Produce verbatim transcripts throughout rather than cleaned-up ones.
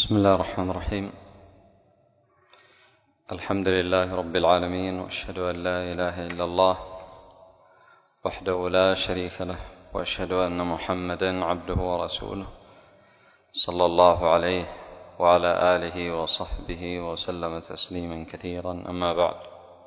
بسم الله الرحمن الرحيم. الحمد لله رب العالمين، وأشهد أن لا إله إلا الله وحده لا شريك له، وأشهد أن محمدا عبده ورسوله صلى الله عليه وعلى آله وصحبه وسلم تسليما كثيرا. أما بعد،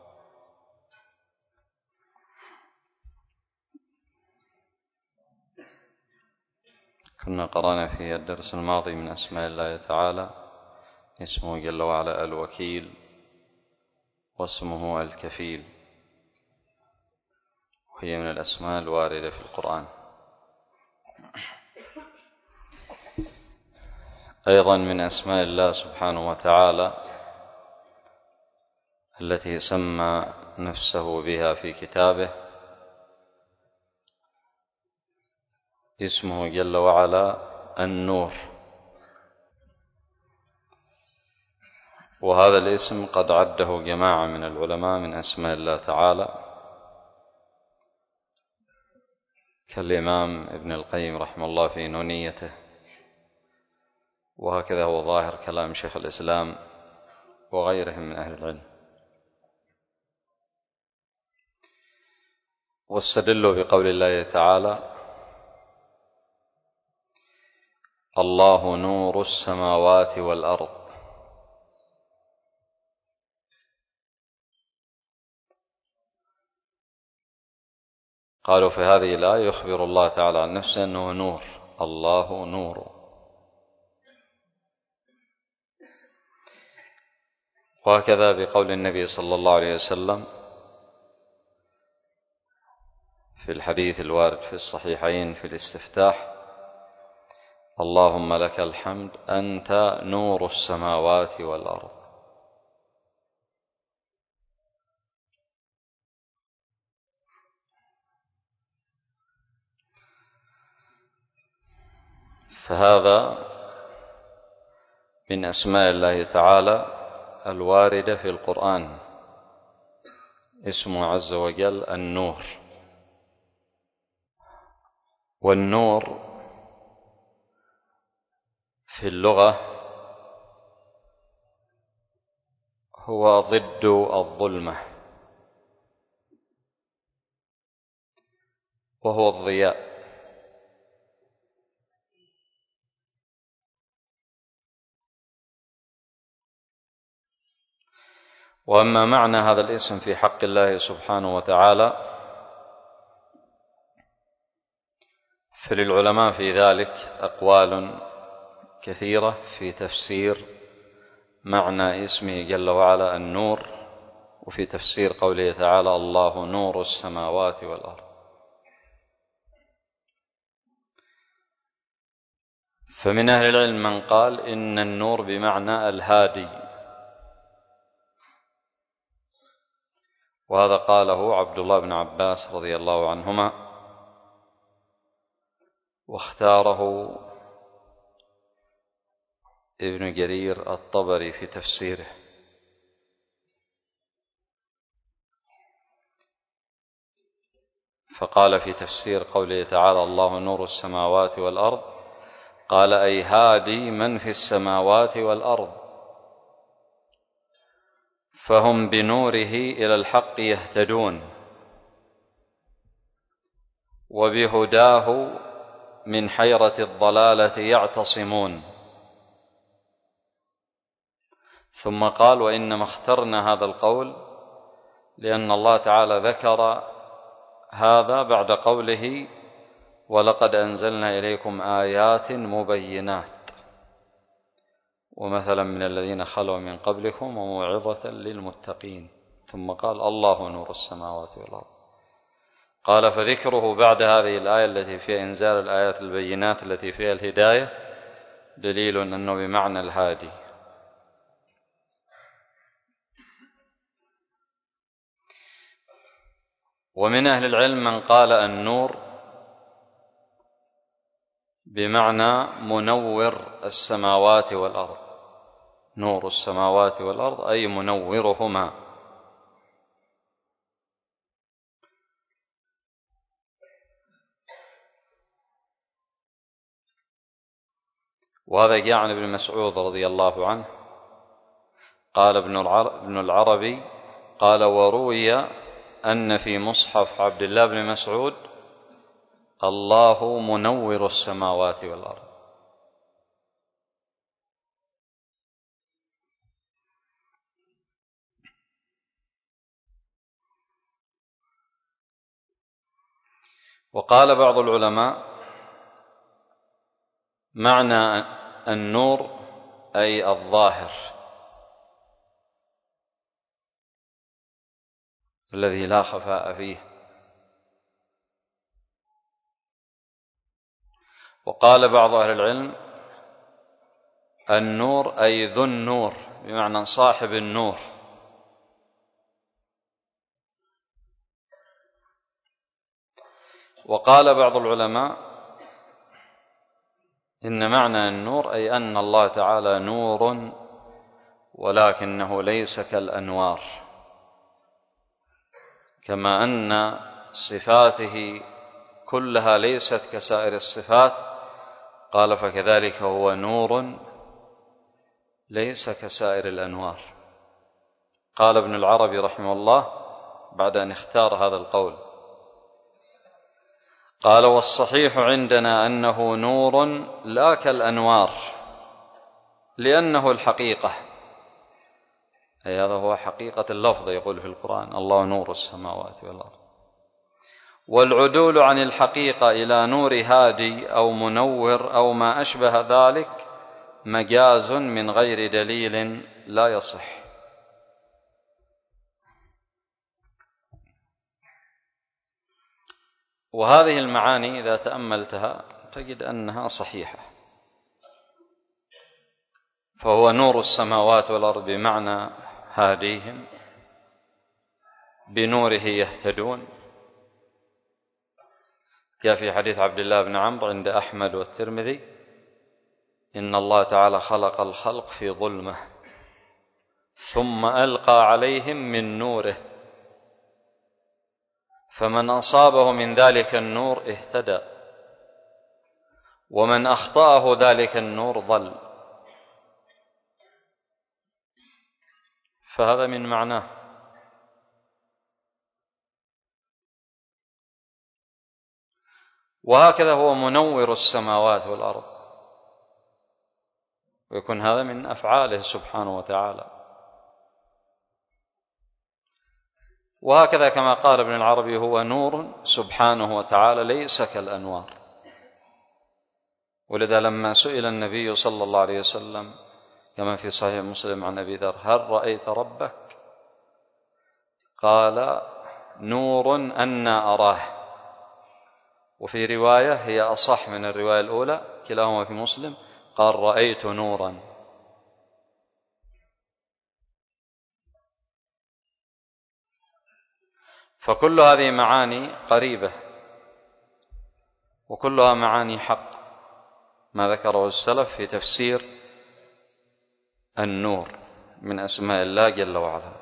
كنا قرأنا في الدرس الماضي من أسماء الله تعالى اسمه جل وعلا الوكيل، واسمه الكفيل، وهي من الأسماء الواردة في القرآن. أيضا من أسماء الله سبحانه وتعالى التي سمى نفسه بها في كتابه اسمه جل وعلا النور، وهذا الاسم قد عده جماعة من العلماء من أسماء الله تعالى، كالإمام ابن القيم رحمه الله في نونيته، وهكذا هو ظاهر كلام شيخ الإسلام وغيرهم من أهل العلم. واستدلوا بقول الله تعالى: الله نور السماوات والأرض. قالوا في هذه الآية يخبر الله تعالى عن نفسه أنه نور، الله نور. وهكذا بقول النبي صلى الله عليه وسلم في الحديث الوارد في الصحيحين في الاستفتاح: اللهم لك الحمد أنت نور السماوات والأرض. فهذا من أسماء الله تعالى الواردة في القرآن، اسمه عز وجل النور. والنور في اللغة هو ضد الظلمة، وهو الضياء. وأما معنى هذا الاسم في حق الله سبحانه وتعالى فللعلماء في ذلك أقوال كثيرة في تفسير معنى اسمه جل وعلا النور، وفي تفسير قوله تعالى: الله نور السماوات والأرض. فمن أهل العلم من قال إن النور بمعنى الهادي، وهذا قاله عبد الله بن عباس رضي الله عنهما، واختاره ابن جرير الطبري في تفسيره. فقال في تفسير قوله تعالى: الله نور السماوات والأرض، قال: أي هادي من في السماوات والأرض، فهم بنوره إلى الحق يهتدون، وبهداه من حيرة الضلالة يعتصمون. ثم قال: وإنما اخترنا هذا القول لأن الله تعالى ذكر هذا بعد قوله: ولقد أنزلنا إليكم آيات مبينات ومثلا من الذين خلوا من قبلكم وموعظة للمتقين. ثم قال: الله نور السماوات والأرض. قال: فذكره بعد هذه الآية التي فيها إنزال الآيات البينات التي فيها الهداية دليل أنه بمعنى الهادي. ومن أهل العلم من قال النور بمعنى منور السماوات والأرض، نور السماوات والأرض أي منورهما. وهذا جاء عن ابن مسعود رضي الله عنه قال ابن العربي قال: وروي أن في مصحف عبد الله بن مسعود: الله منور السماوات والأرض. وقال بعض العلماء: معنى النور أي الظاهر الذي لا خفاء فيه. وقال بعض أهل العلم: النور أي ذو النور، بمعنى صاحب النور. وقال بعض العلماء: إن معنى النور أي أن الله تعالى نور ولكنه ليس كالأنوار، كما أن صفاته كلها ليست كسائر الصفات، قال فكذلك هو نور ليس كسائر الأنوار. قال ابن العربي رحمه الله بعد أن اختار هذا القول، قال: والصحيح عندنا أنه نور لا كالأنوار، لأنه الحقيقة، أي هذا هو حقيقة اللفظ، يقول في القرآن: الله نور السماوات والأرض. والعدول عن الحقيقة إلى نور هادي أو منور أو ما أشبه ذلك مجاز من غير دليل لا يصح. وهذه المعاني إذا تأملتها تجد أنها صحيحة. فهو نور السماوات والأرض بمعنى هاديهم، بنوره يهتدون. جاء في حديث عبد الله بن عمرو عند أحمد والترمذي: إن الله تعالى خلق الخلق في ظلمة ثم ألقى عليهم من نوره، فمن أصابه من ذلك النور اهتدى، ومن أخطأه ذلك النور ضل. فهذا من معناه. وهكذا هو منور السماوات والأرض، ويكون هذا من أفعاله سبحانه وتعالى. وهكذا كما قال ابن العربي: هو نور سبحانه وتعالى ليس كالأنوار. ولذا لما سئل النبي صلى الله عليه وسلم كما في صحيح مسلم عن أبي ذر: هل رأيت ربك؟ قال: نور أنا أراه. وفي رواية هي أصح من الرواية الأولى، كلاهما في مسلم، قال: رأيت نورا. فكل هذه معاني قريبة، وكلها معاني حق، ما ذكره السلف في تفسير النور من أسماء الله جل وعلا.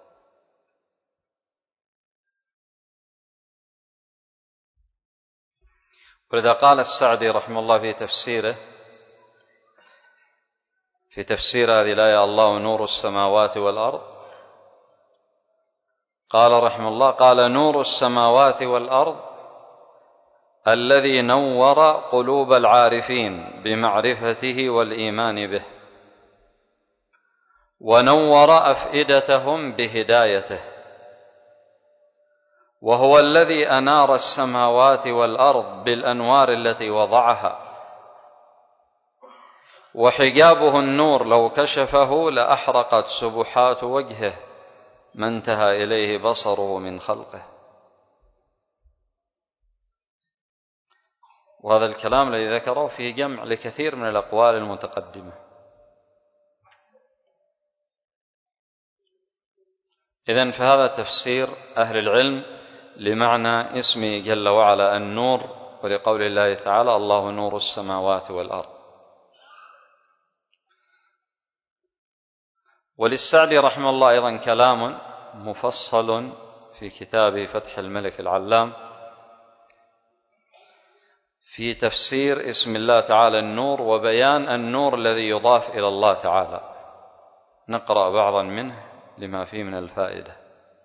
ولذا قال السعدي رحمه الله في تفسيره في تفسير هذه الآية: الله نور السماوات والأرض، قال رحمه الله: قال: نور السماوات والأرض الذي نور قلوب العارفين بمعرفته والإيمان به، ونور أفئدتهم بهدايته، وهو الذي أنار السماوات والأرض بالأنوار التي وضعها، وحجابه النور لو كشفه لأحرقت سبحات وجهه ما انتهى إليه بصره من خلقه. وهذا الكلام الذي ذكره فيه جمع لكثير من الأقوال المتقدمة. إذن فهذا تفسير أهل العلم لمعنى اسمه جل وعلا النور، ولقول الله تعالى: الله نور السماوات والأرض. وللسعدي رحمه الله أيضا كلام مفصل في كتابه فتح الملك العلام في تفسير اسم الله تعالى النور وبيان النور الذي يضاف إلى الله تعالى. نقرأ بعضا منه لما فيه من الفائدة.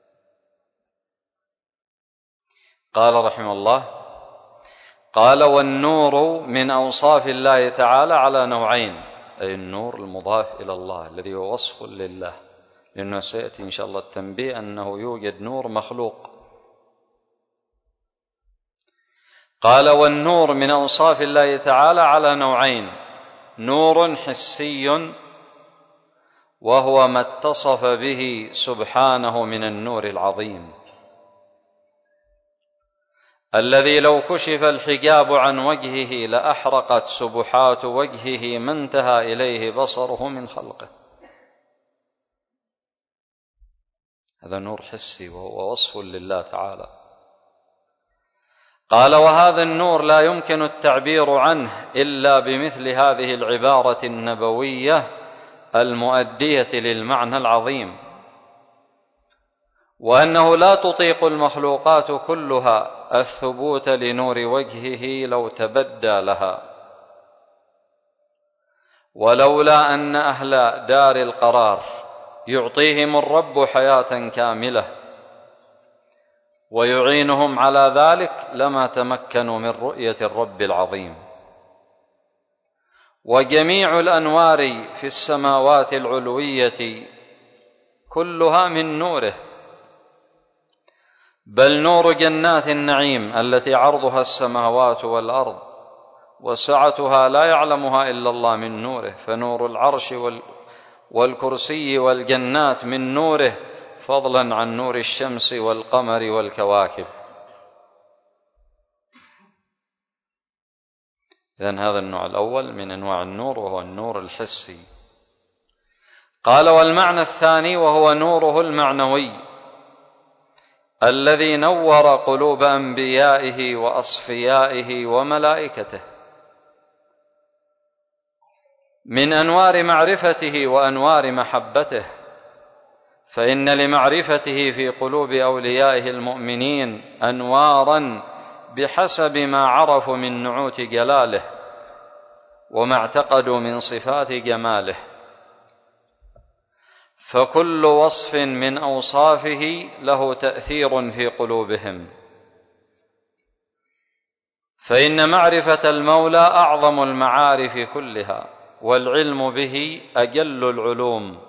قال رحمه الله: قال: والنور من أوصاف الله تعالى على نوعين، أي النور المضاف إلى الله الذي هو وصف لله، لأنه سيأتي إن شاء الله التنبيه أنه يوجد نور مخلوق. قال: والنور من أوصاف الله تعالى على نوعين: نور حسي وهو ما اتصف به سبحانه من النور العظيم الذي لو كشف الحجاب عن وجهه لأحرقت سبحات وجهه ما انتهى إليه بصره من خلقه. هذا نور حسي وهو وصف لله تعالى. قال: وهذا النور لا يمكن التعبير عنه إلا بمثل هذه العبارة النبوية المؤدية للمعنى العظيم، وأنه لا تطيق المخلوقات كلها الثبوت لنور وجهه لو تبدى لها، ولولا أن أهل دار القرار يعطيهم الرب حياة كاملة ويعينهم على ذلك لما تمكنوا من رؤية الرب العظيم. وجميع الأنوار في السماوات العلوية كلها من نوره، بل نور جنات النعيم التي عرضها السماوات والأرض وسعتها لا يعلمها إلا الله من نوره، فنور العرش والكرسي والجنات من نوره، فضلا عن نور الشمس والقمر والكواكب. إذن هذا النوع الأول من أنواع النور، وهو النور الحسي. قال: والمعنى الثاني وهو نوره المعنوي الذي نور قلوب أنبيائه وأصفيائه وملائكته من أنوار معرفته وأنوار محبته، فإن لمعرفته في قلوب أوليائه المؤمنين أنوارا بحسب ما عرفوا من نعوت جلاله وما اعتقدوا من صفات جماله، فكل وصف من أوصافه له تأثير في قلوبهم، فإن معرفة المولى أعظم المعارف كلها، والعلم به أجل العلوم،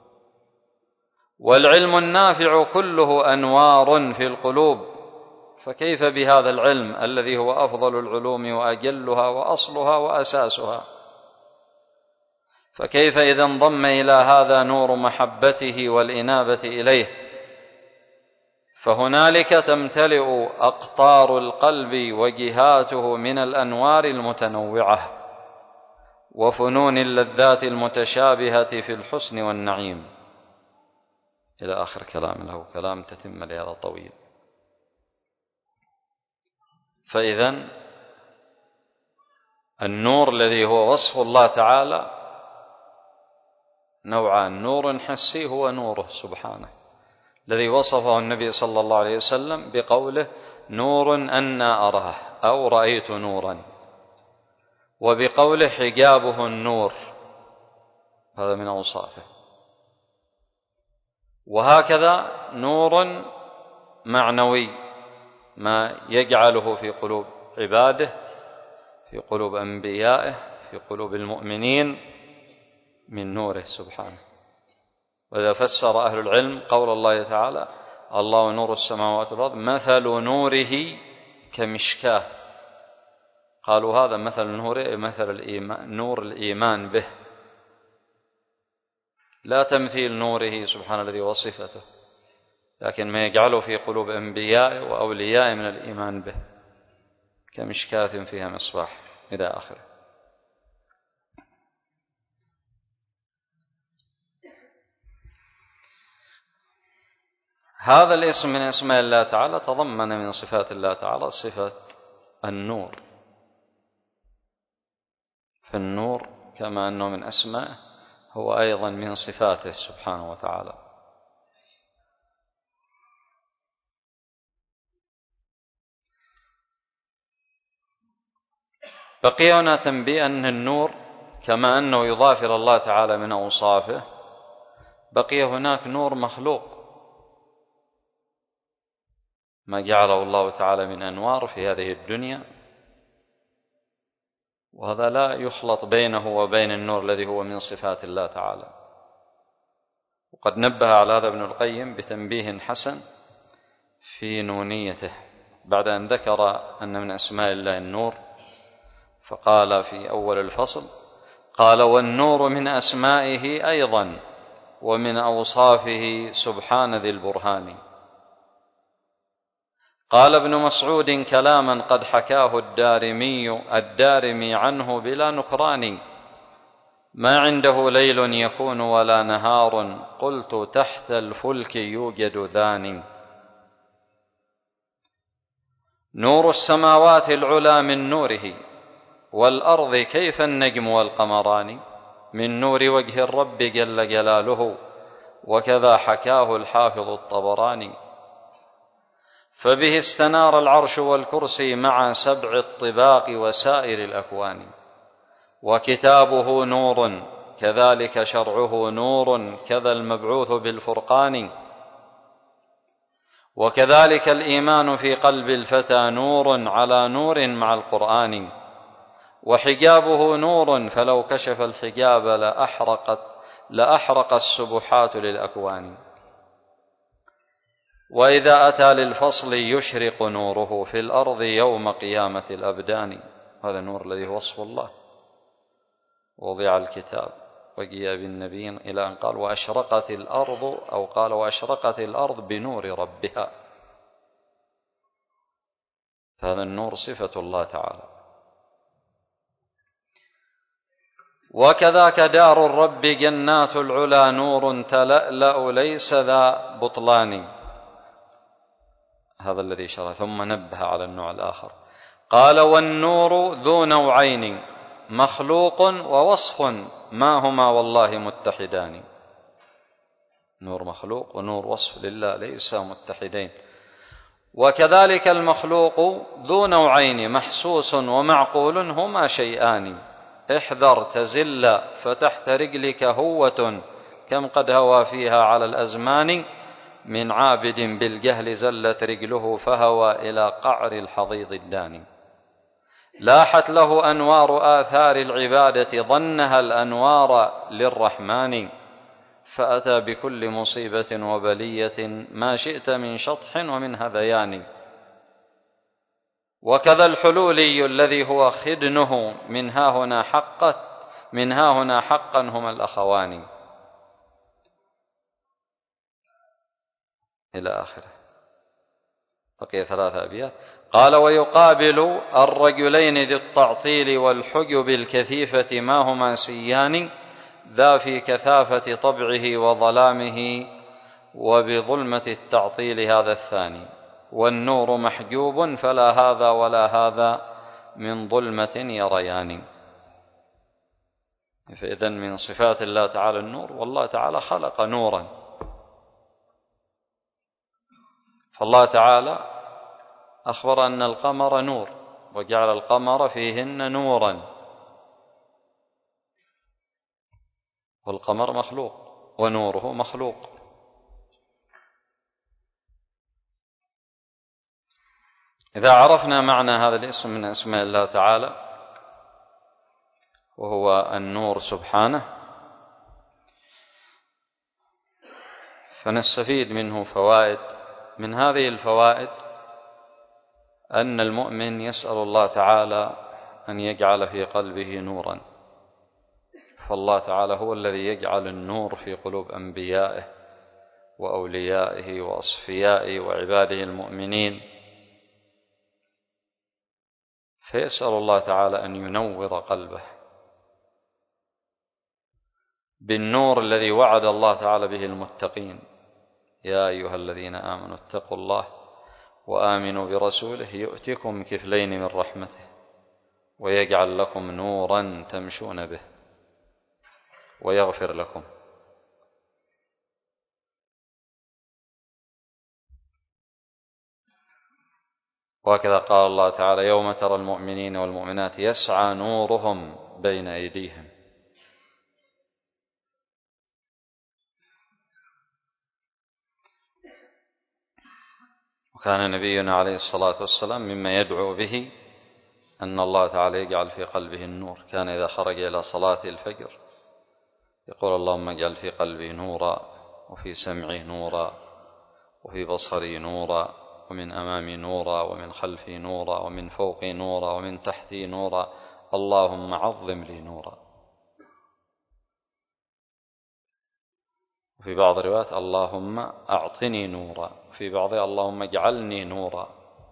والعلم النافع كله أنوار في القلوب، فكيف بهذا العلم الذي هو أفضل العلوم وأجلها وأصلها وأساسها؟ فكيف إذا انضم إلى هذا نور محبته والإنابة إليه؟ فهنالك تمتلئ أقطار القلب وجهاته من الأنوار المتنوعة وفنون اللذات المتشابهة في الحسن والنعيم، إلى آخر كلام له، كلام تتم لهذا طويل. فإذن النور الذي هو وصف الله تعالى نوعان: نور حسي هو نوره سبحانه الذي وصفه النبي صلى الله عليه وسلم بقوله: نور أنا أراه، أو رأيت نورا، وبقوله: حجابه النور، هذا من أوصافه. وهكذا نور معنوي ما يجعله في قلوب عباده، في قلوب أنبيائه، في قلوب المؤمنين من نوره سبحانه. وإذا فسر أهل العلم قول الله تعالى: الله نور السماوات والأرض مثل نوره كمشكاة، قالوا هذا مثل نوره مثل الإيمان، نور الإيمان به، لا تمثيل نوره سبحانه الذي وصفته، لكن ما يجعله في قلوب أنبيائه وأوليائه من الإيمان به، كمشكاة فيها مصباح، إلى آخره. هذا الاسم من اسماء الله تعالى تضمن من صفات الله تعالى صفة النور، فالنور كما أنه من أسمائه هو أيضا من صفاته سبحانه وتعالى. بقي هنا تنبيه أن النور كما أنه يضاف إلى الله تعالى من أوصافه، بقي هناك نور مخلوق ما جعله الله تعالى من أنوار في هذه الدنيا، وهذا لا يخلط بينه وبين النور الذي هو من صفات الله تعالى. وقد نبه على هذا ابن القيم بتنبيه حسن في نونيته بعد أن ذكر أن من أسماء الله النور، فقال في أول الفصل قال: والنور من أسمائه أيضا ومن أوصافه سبحان ذي البرهان. قال ابن مسعود كلاما قد حكاه الدارمي الدارمي عنه بلا نكران: ما عنده ليل يكون ولا نهار، قلت تحت الفلك يوجد ذان. نور السماوات العلى من نوره، والأرض كيف النجم والقمران، من نور وجه الرب جل جلاله، وكذا حكاه الحافظ الطبراني. فبه استنار العرش والكرسي مع سبع الطباق وسائر الأكوان. وكتابه نور كذلك شرعه نور، كذا المبعوث بالفرقان. وكذلك الإيمان في قلب الفتى نور على نور مع القرآن. وحجابه نور فلو كشف الحجاب لأحرقت لأحرق السبحات للأكوان. وإذا أتى للفصل يشرق نوره في الأرض يوم قيامة الأبدان. هذا النور الذي هو وصف الله. وضع الكتاب وجيء بالنبيين إلى أن قال: وأشرقت الأرض، أو قال: وأشرقت الأرض بنور ربها. فهذا النور صفة الله تعالى. وكذاك دار الرب جنات العلا نور تلألأ ليس ذا بطلان. هذا الذي شرع، ثم نبه على النوع الآخر قال: والنور ذو نوعين مخلوق ووصف، ما هما والله متحدان. نور مخلوق ونور وصف لله ليس متحدين. وكذلك المخلوق ذو نوعين محسوس ومعقول، هما شيئان، احذر تزل فتحت رجلك هوة، كم قد هوى فيها على الأزمان، من عابد بالجهل زلت رجله فهوى إلى قعر الحضيض الداني. لاحت له أنوار آثار العبادة ظنها الأنوار للرحمن، فأتى بكل مصيبة وبلية ما شئت من شطح ومن هذيان. وكذا الحلولي الذي هو خدنه من ها هنا حقا من ها هنا حقا هما الأخوان، إلى آخره. بقي ثلاثة أبيات. قال: ويقابل الرجلين ذي التعطيل والحجب الكثيفة ما هما سيان، ذا في كثافة طبعه وظلامه، وبظلمة التعطيل هذا الثاني. والنور محجوب فلا هذا ولا هذا من ظلمة يريان. فإذن من صفات الله تعالى النور، والله تعالى خلق نورا. فالله تعالى أخبر أن القمر نور، وجعل القمر فيهن نورا، والقمر مخلوق ونوره مخلوق. إذا عرفنا معنى هذا الاسم من أسماء الله تعالى وهو النور سبحانه، فنستفيد منه فوائد. من هذه الفوائد أن المؤمن يسأل الله تعالى أن يجعل في قلبه نورا، فالله تعالى هو الذي يجعل النور في قلوب أنبيائه وأوليائه وأصفيائه وعباده المؤمنين. فيسأل الله تعالى أن ينور قلبه بالنور الذي وعد الله تعالى به المتقين: يا أيها الذين آمنوا اتقوا الله وآمنوا برسوله يؤتكم كفلين من رحمته ويجعل لكم نورا تمشون به ويغفر لكم. وهكذا قال الله تعالى: يوم ترى المؤمنين والمؤمنات يسعى نورهم بين أيديهم. وكان نبينا عليه الصلاة والسلام مما يدعو به أن الله تعالى يجعل في قلبه النور. كان إذا خرج إلى صلاة الفجر يقول: اللهم اجعل في قلبي نورا، وفي سمعي نورا، وفي بصري نورا، ومن أمامي نورا، ومن خلفي نورا، ومن فوقي نورا، ومن تحتي نورا، اللهم عظم لي نورا. وفي بعض الروايات: اللهم أعطني نورا، وفي بعضها: اللهم اجعلني نورا.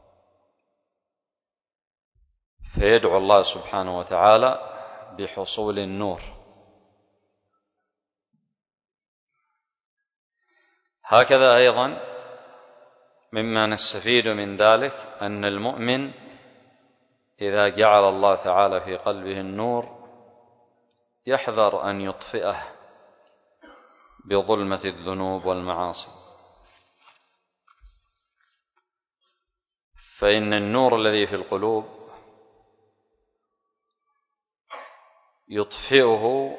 فيدعو الله سبحانه وتعالى بحصول النور. هكذا أيضا مما نستفيد من ذلك أن المؤمن إذا جعل الله تعالى في قلبه النور يحذر أن يطفئه بظلمة الذنوب والمعاصي، فإن النور الذي في القلوب يطفئه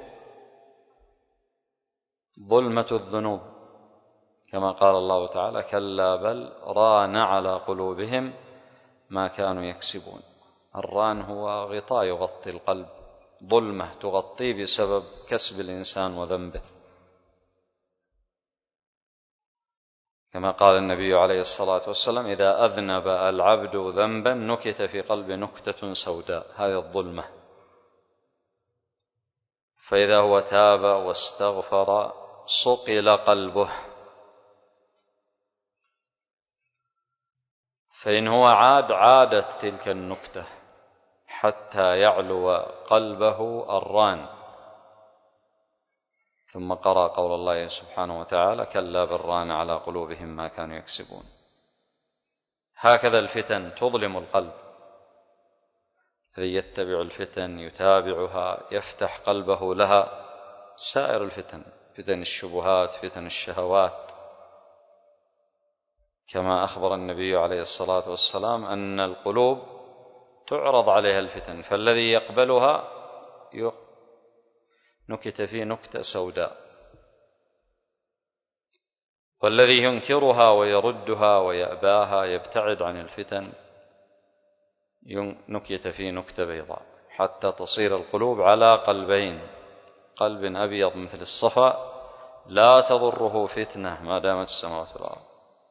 ظلمة الذنوب، كما قال الله تعالى: كلا بل ران على قلوبهم ما كانوا يكسبون. الران هو غطاء يغطي القلب، ظلمة تغطيه بسبب كسب الإنسان وذنبه، كما قال النبي عليه الصلاة والسلام: إذا أذنب العبد ذنبا نكت في قلبه نكتة سوداء، هذه الظلمة. فإذا هو تاب واستغفر صقل قلبه، فإن هو عاد عادت تلك النكتة حتى يعلو قلبه الران. ثم قرأ قول الله سبحانه وتعالى: كلا بل ران على قلوبهم ما كانوا يكسبون. هكذا الفتن تظلم القلب، الذي يتبع الفتن يتابعها يفتح قلبه لها. سائر الفتن، فتن الشبهات، فتن الشهوات، كما أخبر النبي عليه الصلاة والسلام أن القلوب تعرض عليها الفتن، فالذي يقبلها نكت فيه نكتة سوداء، والذي ينكرها ويردها ويأباها يبتعد عن الفتن نكت فيه نكتة بيضاء، حتى تصير القلوب على قلبين: قلب أبيض مثل الصفا لا تضره فتنة ما دامت السماوات والأرض،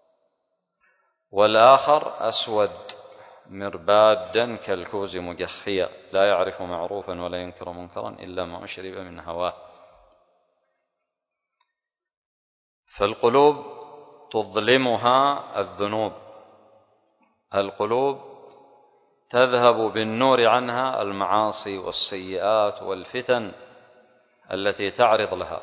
والآخر أسود مربادا كالكوز مجخيا لا يعرف معروفا ولا ينكر منكرا إلا ما أشرب من هواه. فالقلوب تظلمها الذنوب، القلوب تذهب بالنور عنها المعاصي والسيئات والفتن التي تعرض لها.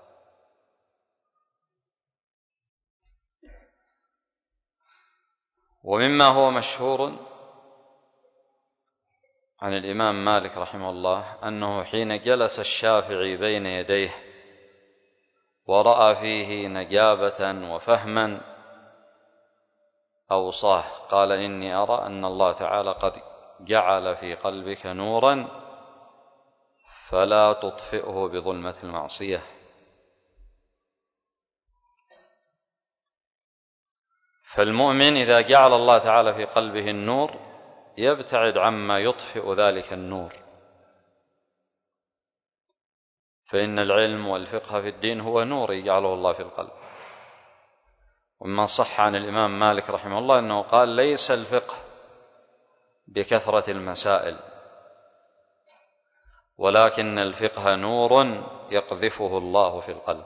ومما هو مشهور عن الإمام مالك رحمه الله أنه حين جلس الشافعي بين يديه ورأى فيه نجابة وفهما أوصاه، قال: إني أرى أن الله تعالى قد جعل في قلبك نورا فلا تطفئه بظلمة المعصية. فالمؤمن إذا جعل الله تعالى في قلبه النور يبتعد عما يطفئ ذلك النور، فإن العلم والفقه في الدين هو نور يجعله الله في القلب. ومما صح عن الإمام مالك رحمه الله أنه قال: ليس الفقه بكثرة المسائل، ولكن الفقه نور يقذفه الله في القلب.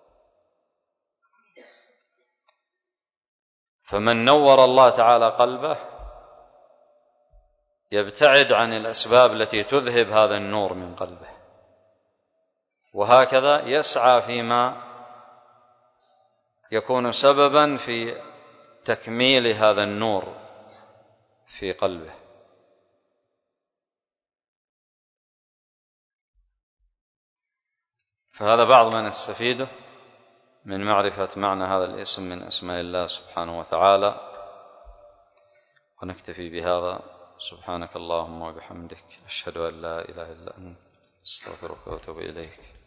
فمن نور الله تعالى قلبه يبتعد عن الأسباب التي تذهب هذا النور من قلبه، وهكذا يسعى فيما يكون سببا في تكميل هذا النور في قلبه. فهذا بعض ما نستفيده من معرفة معنى هذا الاسم من أسماء الله سبحانه وتعالى. ونكتفي بهذا. سبحانك اللهم وبحمدك، أشهد أن لا إله إلا أنت، أستغفرك وأتوب إليك.